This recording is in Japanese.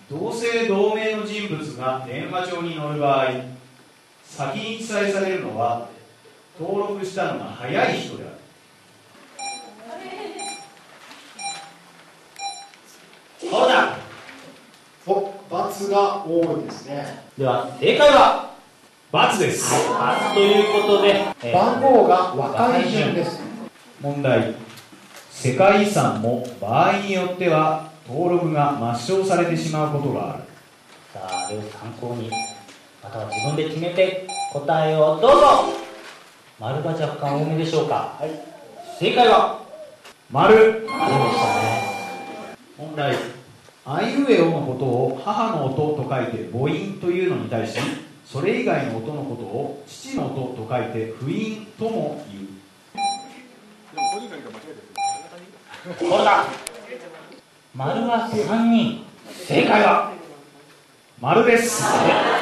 同姓同名の人物が電話帳に載る場合、先に記載されるのは登録したのが早い人である。 そうだ。 ×が多いですね。 では正解は ×です。 ×ということで、 番号が若い順です。 問題。世界遺産も場合によっては登録が抹消されてしまうことがある。 さあ、あれを参考に、または自分で決めて答えをどうぞ。丸が若干多めでしょうか。はい、正解は丸。 丸でしたね。 問題。あいうえおのことを母の音と書いて母音というのに対し、それ以外の音のことを父の音と書いて父音とも言う。 そうだ。丸は3人。正解は丸です。